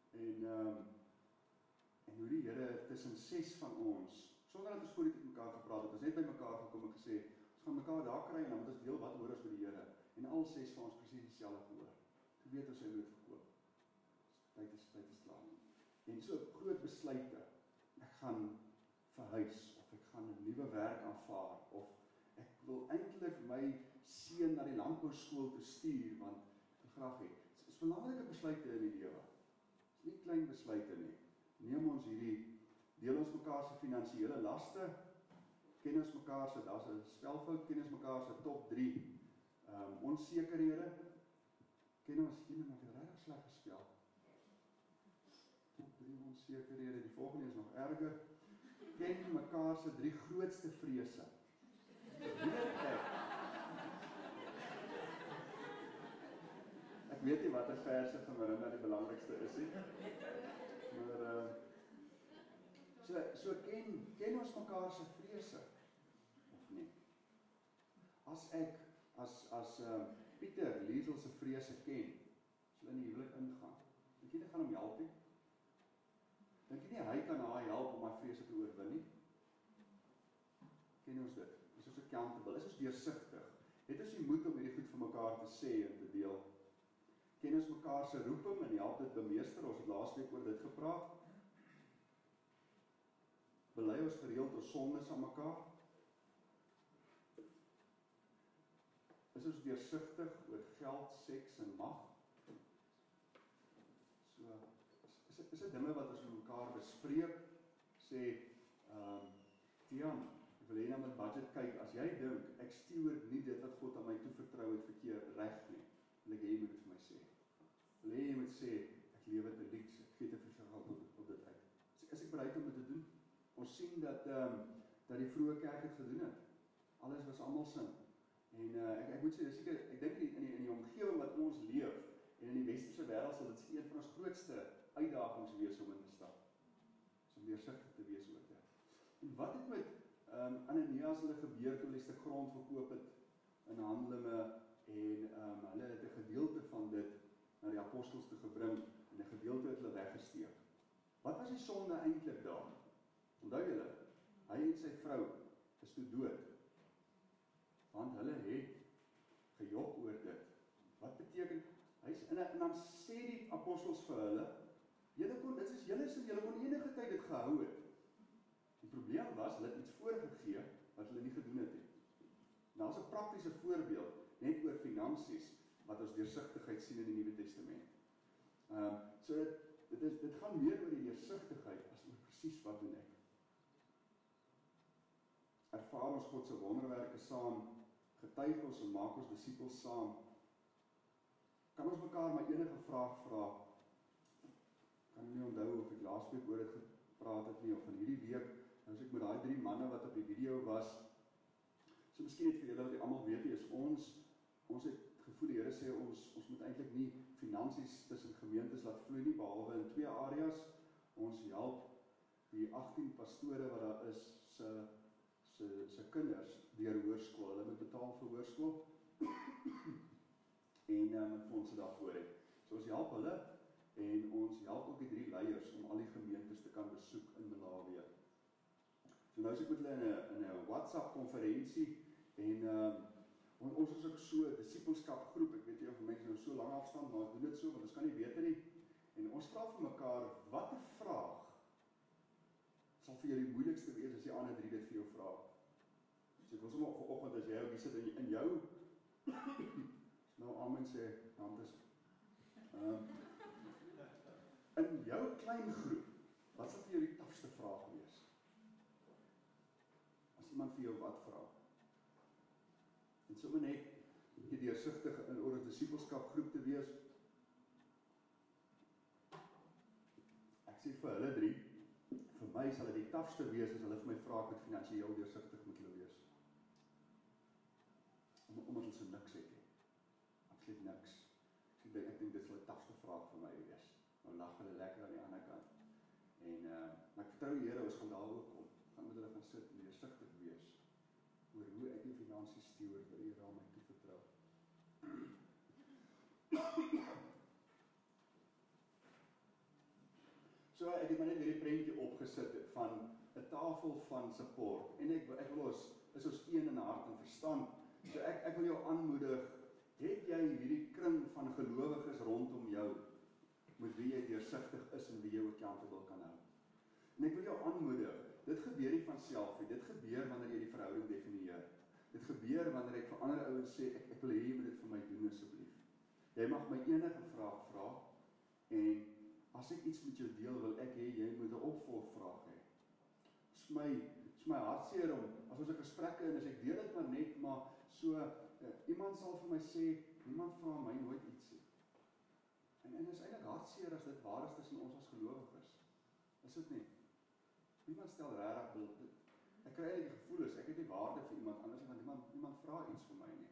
En hoe die Here tussen 6 van ons, sonder dat ons voor dit met mekaar gepraat het, ons net by mekaar gekom en gesê, ons gaan mekaar daar kry en dan moet ons deel wat hoor ons met die Here. En al 6 van ons presies dieselfde gehoor. Toe weet ons hy moet verkoop. Tyd is klaar. En so groot besluite, ek gaan verhuis, of ek gaan 'n nuwe werk aanvaar, of ek wil eintlik my seun na die landbouskool te stuur, want ek wil graag hê. Dit is belangrike besluite in die lewe. Dit is nie klein besluite nie. Neem ons deel ons mekaar se finansiële laste, ken ons mekaar se, daar's 'n spelfout, ken ons mekaar se top 3 onsekerhede, ken ons, maar ek het regtig sleg gespel. Top 3 onsekerhede. onsekerhede. Die volgende is nog erger. Ken mekaar se 3 grootste vrese. Weet ek. Ek weet nie watter verse van Marinda die belangrikste is nie. Maar so ken ons mekaar se vrese of nie? As Pieter Liesel se vrese ken, sal in die huwelik ingaan. Dink jy dit gaan hom help nie? Dink jy nie hy kan haar help om haar vrese te oorwin nie? Ken ons dit? Is ons accountable? Is ons deursigtig? Het ons die moed om hierdie goed vir mekaar te sê en te deel? Ken ons mekaar se roeping en help dit bemeester? Ons het laasweek oor dit gepraat. Bely ons gereeld ons sondes aan mekaar? Is ons deursigtig oor geld, seks en mag? So, is dit dinge wat ons met mekaar bespreek? Sê, Tian, ek wil hê na my budget kyk, as jy dink, ek steward nie dit wat God aan my toevertrou het verkeerd reg nie, wil ek hê jy moet dit vir my sê. Wil hê jy moet sê, ek lewe te luks, ek gee te veel geld op dit uit. Is ek bereid om dit te doen? Ons sien dat die vroeë kerk het gedoen het. Alles was almal sin. En ek moet sê, ek dink in die omgewing wat ons leef, en in die westerse wêreld sal dit een van ons grootste uitdagings wees om in te stap. Om deursigtig te wees oor dit. En wat het met Ananias hulle gebeur toe hulle 'n stuk grond verkoop het in Handelinge en hulle het 'n gedeelte van dit na die apostels toe gebring en 'n gedeelte het hulle weggesteek. Wat was die sonde eintlik daar? Onthou julle, hy en sy vrou is toe dood. Want hulle het gejok oor dit. Wat beteken, en dan sê die apostels vir hulle, dit is julle sin, julle kon enige tyd dit gehou het. Die probleem was, hulle het iets voorgegee, wat hulle nie gedoen het nie. Nou is 'n praktiese voorbeeld, net oor finansies, wat ons deursigtigheid sien in die Nuwe Testament. So dit gaan meer oor die deursigtigheid, as oor presies wat doen ek. Ervaar ons God se wonderwerke saam, getuig ons en maak ons disippels saam. Kan ons mekaar maar enige vraag vra? Kan nie onthou of ek laasweek oor dit gepraat het nie, of van hierdie week, nou as ek met daai 3 manne wat op die video was, so miskien net vir julle wat jy almal weet, is ons het gevoel, die Here sê ons moet eintlik nie finansies tussen gemeentes laat vloei nie, behalwe in 2 areas. Ons help die 18 pastore wat daar is, se kinders deur hoërskool. Hulle moet betaal vir hoërskool en fondse daarvoor het. So ons help hulle en ons help ook die 3 leiers om al die gemeentes te kan besoek in Malawi. So nou is ek met hulle in 'n WhatsApp konferensie en ons is ook so 'n disippelskap groep. Ek weet nie of mense nou so lank afstand, maar ons doen dit so want ons kan nie beter nie. En ons vra vir mekaar, watter vraag sal vir jou die moeilikste wees as die ander 3 dit vir jou vra? So ek wil sommer vanoggend as jy ook hier sit in jou nou amen sê, Nantes. In jou klein groep, wat sal vir jou die tafste vraag wees? As iemand vir jou wat vra? En sommer net die deursigtige in oor 'n disippelskap groep te wees. Ek sê vir hulle 3, vir my sal dit die tafste wees as hulle vir my vra ek moet finansiëel deursigtig met hulle wees. Omdat hulle so niks het nie. Absoluut niks. Ek dink dit sal die tafste vraag vir my wees. Nou lag hulle lekker aan die ander kant. En maar ek vertrou die Here, ons gaan daar ook kom. Gaan met hulle gaan sit en deursigtig wees oor hoe ek die finansies steward wat die Here aan my toevertrou. So ek het maar net hierdie prentjie opgesit van 'n tafel van support en ek wil ons is ons een in hart en verstand. So ek wil jou aanmoedig, het jy hierdie kring van gelowiges rondom jou met wie jy deursigtig is en wie jy accountable kan hou. En ek wil jou aanmoedig, dit gebeur nie van self nie, dit gebeur wanneer jy die verhouding definieer. Dit gebeur wanneer ek vir ander ouens sê, ek wil hê jy moet dit vir my doen asseblief. Jy mag my enige vraag vra en as ek iets met jou deel, wil ek hê jy moet 'n opvolgvraag hê. Dit is my hartseer om, as ons 'n gesprekke en as ek deel dit maar net, maar so, iemand sal vir my sê, niemand vra my nooit iets nie. En is eintlik hartseer as dit waar is tussen ons as gelowiges. Is dit nie? Niemand stel regtig ek kry eintlik die gevoel is ek het nie waarde vir iemand anders nie, want niemand vra iets vir my nie.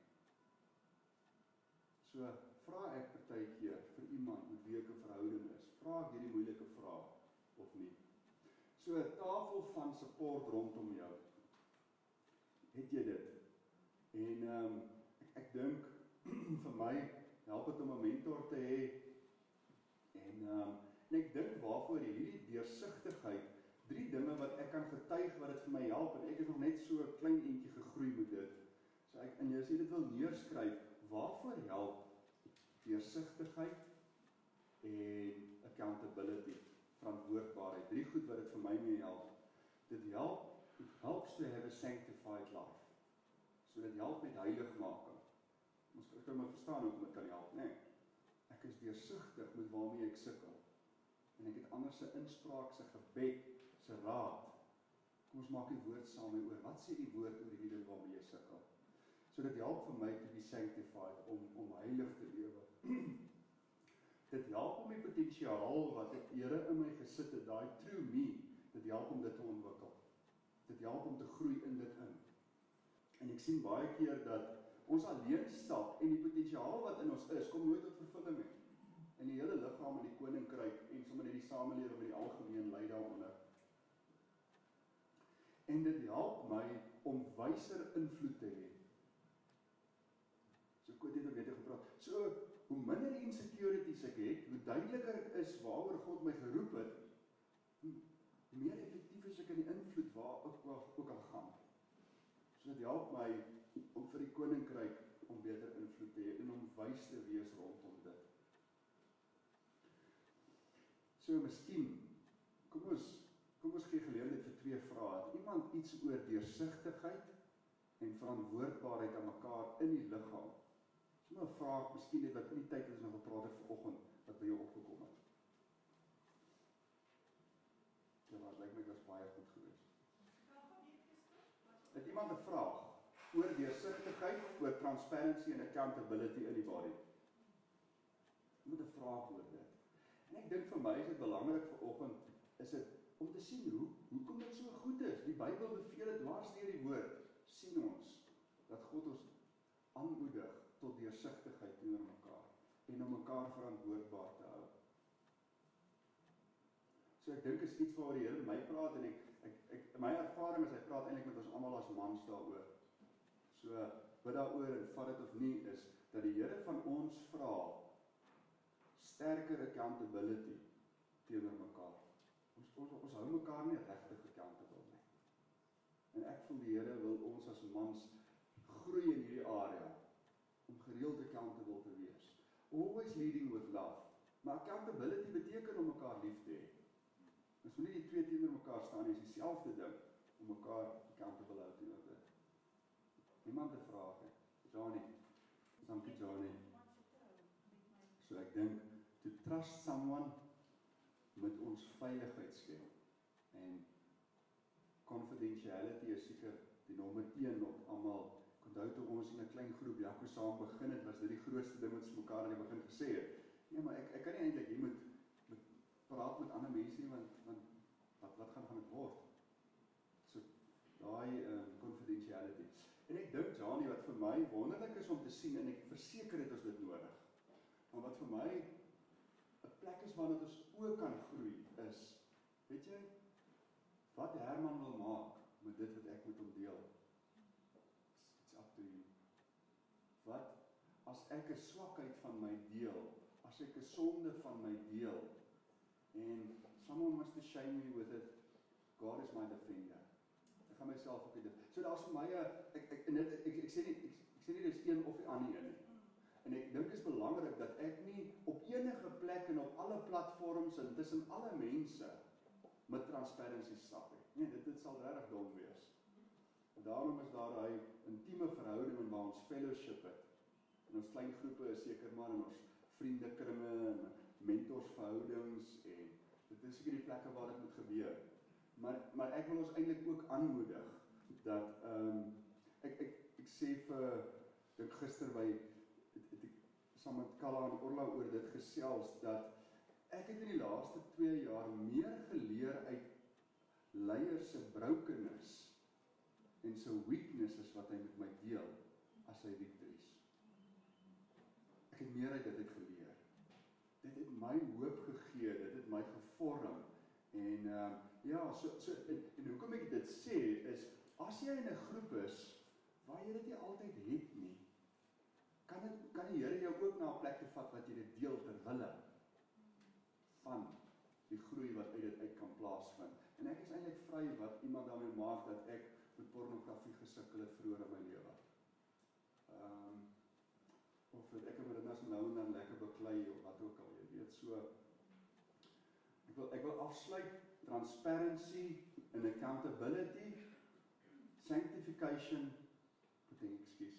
So vra ek partykeer vir iemand met wie ek 'n verhouding is, vra ek hierdie moeilike vraag of nie. So 'n tafel van support rondom jou. Het jy dit? En ek dink vir my help dit om 'n mentor te hê. En ek dink waarvoor hierdie deursigtigheid, 3 dinge wat ek kan getuig wat dit vir my help, en ek is nog net so 'n klein entjie gegroei met dit. So en as jy dit wil neerskryf, waarvoor help deursigtigheid en accountability, verantwoordbaarheid, 3 goed wat dit vir my mee help. Dit helps to have a sanctified life. So dit help met heiligmaking. Ons kan maar verstaan hoe dit kan help, né? Ek is deursigtig met waarmee ek sukkel. En ek het ander se inspraak, se gebed, se raad. Kom ons maak die woord saam oor. Wat sê die woord oor hierdie ding waarmee jy sukkel? So dit help vir my to be sanctified, om heilig te lewe. Dit help om die potensiaal wat ek Here in my gesit het, daai true me, dit help om dit te ontwikkel. Dit help om te groei in dit in. En ek sien baie keer dat ons alleen stap en die potensiaal wat in ons is, kom nooit tot vervulling nie. En die hele liggaam en die koninkryk en sommer net die samelewing in die algemeen ly daaronder. En dit help my om wyser invloed te hê. So ek het weer gepraat. So hoe minder insecurities ek het, hoe duideliker ek is waaroor God my geroep het, hoe meer effektief is ek in die invloed waar ek ook al gaan. So dit help my om vir die koninkryk om beter invloed te hê en om wys te wees rondom dit. So miskien, kom ons gee geleentheid vir 2 vrae. Het iemand iets oor deursigtigheid en verantwoordbaarheid aan mekaar in die liggaam? So 'n vraag, miskien net wat in die tyd wat ons nog gepraat het vanoggend, wat by jou opgekom het. Ja, maar dit lyk my dit was baie goed geweest. Het iemand 'n vraag oor deursigtigheid, oor transparency en accountability in die body? Jy moet 'n vraag oor dit. En ek dink vir my is dit belangrik vanoggend, is dit om te sien hoekom dit so goed is. Die Bybel beveel dit dwars deur die woord. Sien ons dat God ons aanmoedig tot deursigtigheid teenoor mekaar en om mekaar verantwoordbaar te hou. So ek dink is iets waaroor die Here met my praat en ek my ervaring is hy praat eintlik met ons almal as mans daaroor. So wat daaroor en vat dit of nie is dat die Here van ons vra sterker accountability teenoor mekaar. Ons hou mekaar nie regtig accountable nie. En ek voel die Here wil ons as mans groei in hierdie area om gereeld accountable te wees. Always leading with love. Maar accountability beteken om mekaar lief te hê. Ons moet nie die twee teenoor mekaar staan nie, is dieselfde ding om mekaar accountable hou teenoor dit. Iemand 'n vraag het. Johnny. Dankie Johnny. So ek dink to trust someone met ons veiligheid skep. En confidentiality is seker die nommer 1 op almal. Ek onthou toe ons in 'n klein groep Jaco saam begin het, was dit die grootste ding wat ons mekaar aan die begin gesê het. Nee, maar ek kan nie eintlik hier met praat met ander mense nie, want wat gaan dit word? So daai confidentiality. En ek dink Johnny, wat vir my wonderlik is om te sien, en ek verseker het ons dit nodig. Maar wat vir my 'n plek is waar ons ook kan groei is, weet jy, wat Herman wil maak met dit wat ek met hom deel. It's up to you. Wat as ek 'n swakheid van my deel, as ek 'n sonde van my deel, en someone wants to shame me with it, God is my defender. Ek gaan myself op dit. So daar's vir my ek sê nie dis een of die ander een nie. En ek dink dit is belangrik dat ek nie op enige plek en op alle platforms en tussen alle mense met transparency stap nie. Nee, dit sal regtig dom wees. En daarom is daar daai intieme verhouding waar ons fellowship het. En ons klein groepe is seker maar in ons vriendekringe en mentorsverhoudings en dit is seker die plekke waar dit moet gebeur. Maar ek wil ons eintlik ook aanmoedig dat ek sê vir gister by saam met Kalla en Orla oor dit gesels dat ek het in die laaste 2 jaar meer geleer uit leiers se brokenness en sy weaknesses wat hy met my deel, as sy victories. Ek het meer uit dit uit geleer. Dit het my hoop gegee, dit het my gevorm, en en hoekom ek dit sê, is, as jy in 'n groep is, waar jy dit nie altyd het nie, kan die Here jou ook na 'n plek toe vat, wat jy dit deel terwille van die groei wat uit dit uit kan plaasvind. En ek is eintlik vry wat iemand daarmee maak, dat ek met pornografie gesukkel het vroeër in my lewe. Of dat ek het dit as nou en dan lekker beklei, of wat ook al, jy weet, so, ek wil afsluit, transparency and accountability, sanctification, excuse.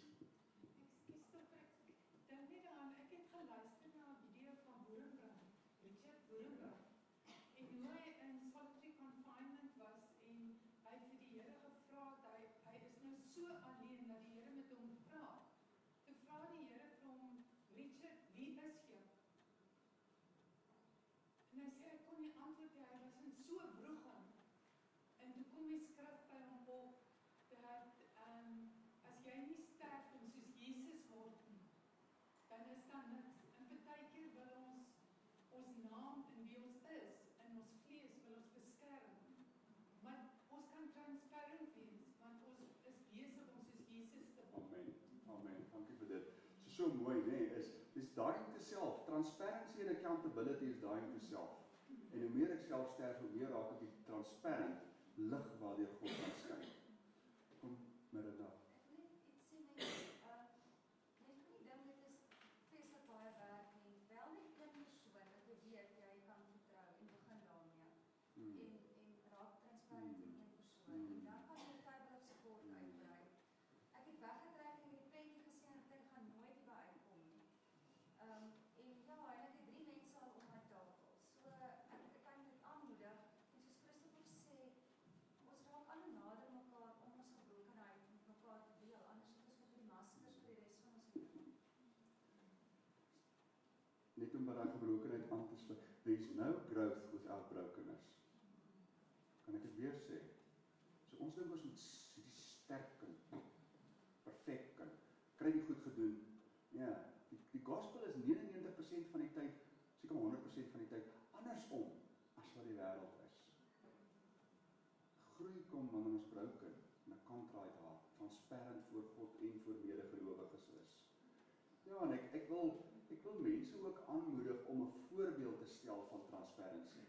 Dink net aan, ek het geluister na 'n video van Boerenbrand, Richard Boerenbrand, en hoe hy in solitary confinement was, en hy het vir die Here gevra, hy is nou so alleen, dat die Here met hom praat. Toe vra die Here vir hom, Richard, wie is jy? En hy sê, ek kon nie antwoord, hy was in so wroeging, en toe kom die skrif by hom op, dat, as jy nie sterf en soos Jesus word nie, dan is daar niks. En partykeer wil ons naam en wie ons is, en ons vlees wil ons beskerm. Maar ons kan transparant wees, want ons is besig om soos Jesus te word. Amen, amen, dankie vir dit. So mooi, nee, is dying to self, transparency and accountability is dying to self. En hoe meer ek self sterf, hoe meer raak ek die transparent lig waardeur God kan skyn. Kom, Merida. Net iets sê net, net nie dink dit is vreeslik baie werk nie. Wel net een persoon wat jy weet jy kan vertrou en begin daarmee. En raak transparant met een persoon. En dan kan jy 'n table of support uitbrei. Ek het weggetrek en die prentjie gesien en ek gaan nooit hier by uitkom nie. En ja, eintlik het 3 mense al op my tafel. So ek kan dit aanmoedig. En soos Christopher sê, ons raak alle nader mekaar om ons gebrokenheid met mekaar te deel. Anders het ons met die maskers vir die res van ons lewe. Net om by daai gebrokenheid aan te sluit. There's no growth without brokenness. Kan ek dit weer sê? So ons dink ons moet die sterk kind, perfek kind, kry die goed gedoen. Ja, die gospel is 99% van die tyd, seker 100% van die tyd, andersom as wat die wêreld is. Groei kom wanneer ons broken, in 'n contrite heart, transparant voor God en voor medegelowiges is. Ja, en ek wil mense ook aanmoedig om 'n voorbeeld te stel van transparency.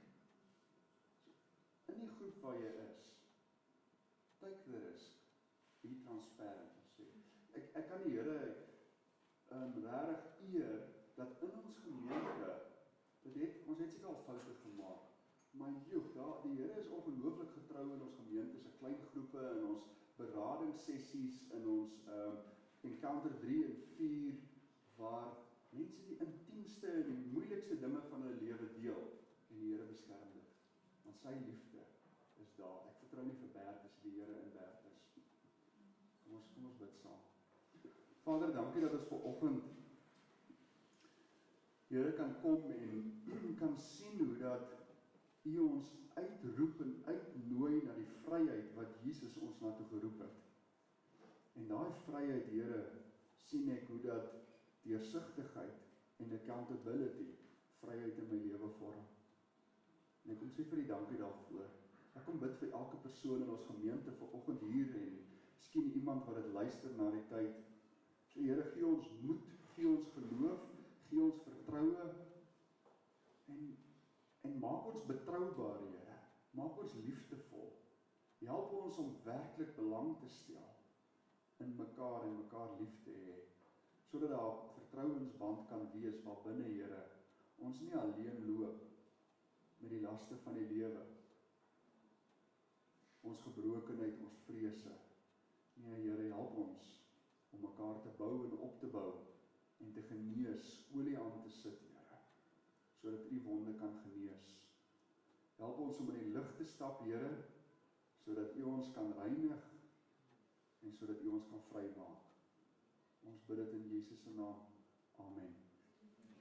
In die groep waar jy is, take the risk, be transparent. Ek kan die Here regtig eer dat in ons gemeente, ons het seker al foute gemaak, maar die Here is ongelooflik getrou in ons gemeente, se klein groepe, in ons beradingssessies, in ons encounter 3 en 4, waar mense die intiemste en die moeilikste dinge van hulle lewe deel, en die Here beskerm dit. Want sy liefde is daar. Ek vertrou nie vir Bertus, die Here in Bertus. Kom ons bid saam. Vader, dankie dat ons vanoggend, Here, kan kom en kan sien hoe dat U ons uitroep en uitnooi na die vryheid wat Jesus ons na toe geroep het. En daai vryheid, Here, sien ek hoe dat deursigtigheid en accountability vryheid in my lewe vorm. En ek kom sê vir die dankie daarvoor. Ek kom bid vir elke persoon in ons gemeente vanoggend hier en miskien iemand wat dit luister na die tyd. So Here, gee ons moed, gee ons geloof, gee ons vertroue en maak ons betroubaar, Here. Maak ons liefdevol. Help ons om werklik belang te stel in mekaar en mekaar lief te hê, sodat daar 'n vertrouensband kan wees waarbinne, Here, ons nie alleen loop met die laste van die lewe, ons gebrokenheid, ons vrese. Nee, Here, help ons om mekaar te bou en op te bou en te genees, olie aan te sit, Here, sodat U wonde kan genees. Help ons om in die lig te stap, Here, sodat U ons kan reinig en sodat U ons kan vrymaak. Ons bid dit in Jesus se naam. Amen.